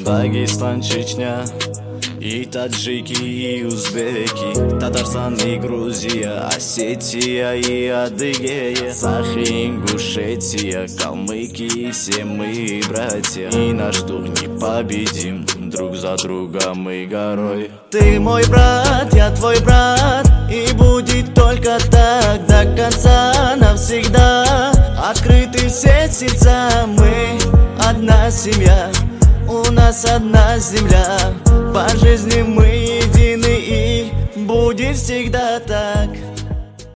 Дагестан, Чечня, и таджики, и узбеки, Татарстан и Грузия, Осетия и Адыгея, Сахалин, Ингушетия, Калмыкия, все мы братья. И наш дух непобедим, друг за другом мы горой. Ты мой брат, я твой брат, и будет только так до конца навсегда. Открыты все сердца, мы одна семья, у нас одна земля. По жизни мы едины, и будет всегда так.